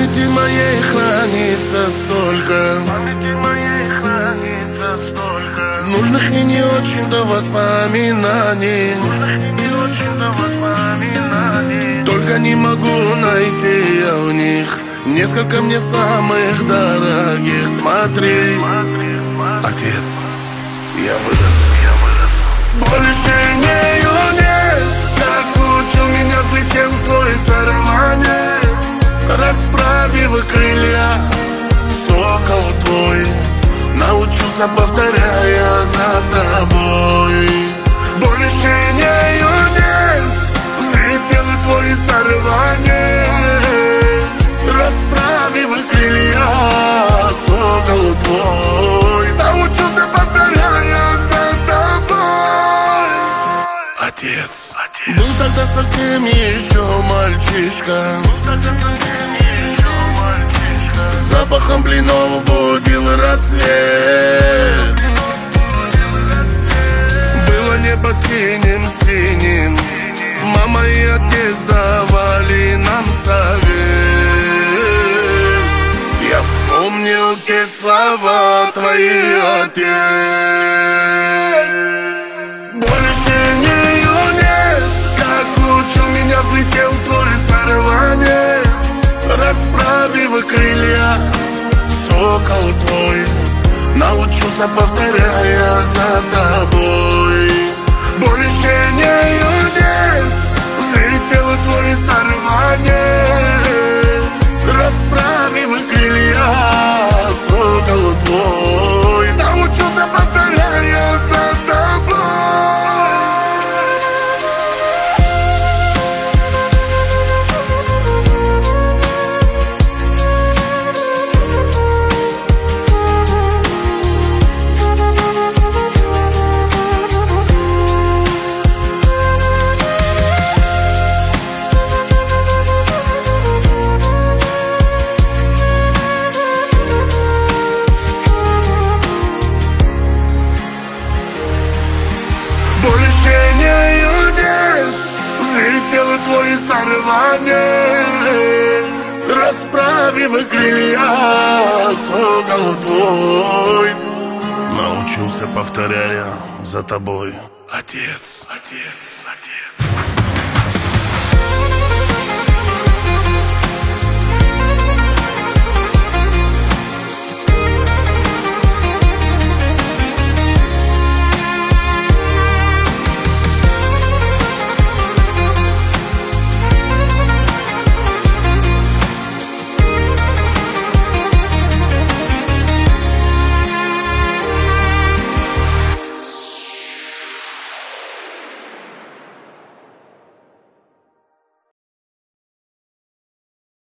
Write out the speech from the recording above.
памяти моей хранится столько, нужных и не очень-то воспоминаний. Только не могу найти я в них несколько мне самых дорогих. Смотри, отец, я вырос. Больше не юнец, как учил меня, взлетел твой сорванец. Расправив крылья, сокол твой, научился, повторяя за тобой. Больше не юнец, взлетел твой сорванец. Расправив крылья, сокол твой, научился, повторяя за тобой. Отец, был тогда совсем еще мальчишка, запахом блинов будил рассвет. Было небо синим-синим, мама и отец давали нам совет. Я вспомнил те слова твои, отец. Больше не юнец, как учил меня, взлетел твой сорванец. Расправив крылья, сокол твой, научился, повторяя за тобой. Больше не юнец, взлетел твой сорванец. Расправив крылья, сокол твой, научился, повторяя за тобой. Больше не юнец, взлетел твой сорванец. Расправив крылья, сокол твой, научился, повторяя за тобой. Отец, отец.